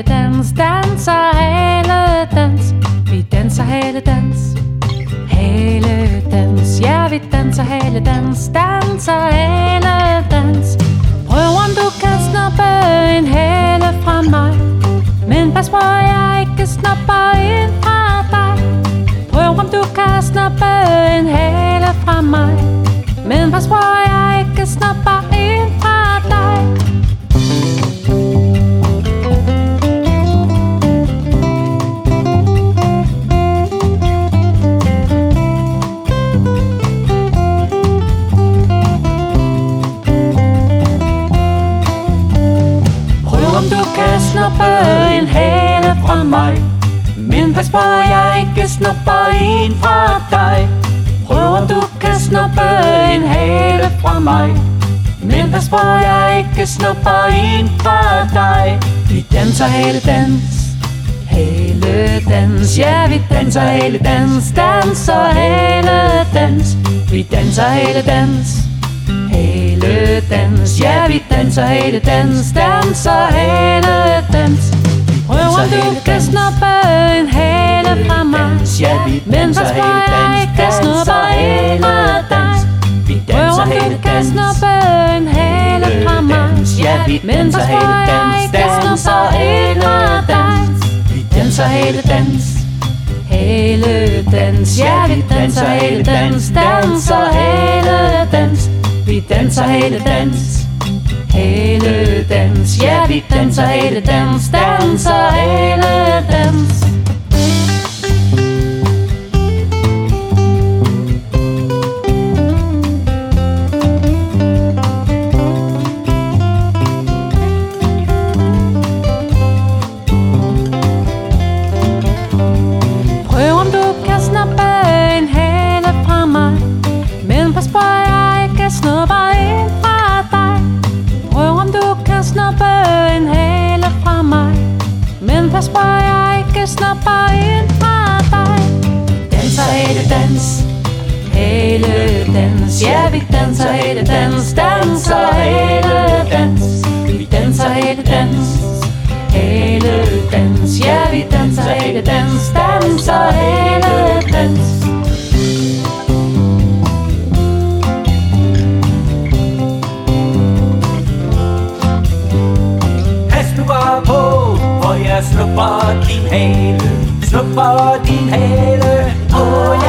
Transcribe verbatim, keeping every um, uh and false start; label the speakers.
Speaker 1: haledans, danser haledans. Vi danser haledans, haledans. Ja, vi danser haledans, danser haledans. Prøv om du kan snuppe en hale fra mig, men pas på, jeg ikke snupper en fra dig. Prøv om du kan snuppe en hale fra mig, men pas på, jeg ikke snupper en fra dig. Snuppe en hale fra mig, men pas på, jeg ikke snupper en fra dig. Prøv om du kan snuppe en hale fra mig, men pas på, jeg ikke snupper en fra dig. Vi danser haledans, haledans. Ja, vi danser haledans, danser haledans. Vi danser haledans, haledans. Ja, vi danser haledans, danser haledans. Prøv om du kan snuppe en hale fra mig, men pas på, jeg ikke snupper en fra dig. Prøv om du kan snuppe en hale fra mig, men pas på, jeg ikke snupper en fra dig. Vi danser haledans, haledans. Ja, vi danser haledans, danser haledans. Vi danser haledans, haledans. Ja, vi danser haledans, danser haledans. Prøv om du kan snuppe en hale fra mig, men pas på, jeg ikke snupper en fra dig. Prøv om du kan snuppe en hale fra mig, men pas på, jeg ikke snupper en fra dig. Danser haledans, haledans. Ja, vi danser haledans, danser haledans. Vi danser haledans, haledans. Ja, vi danser haledans, danser haledans.
Speaker 2: Jeg snupper din hale, snupper din hale. Åh,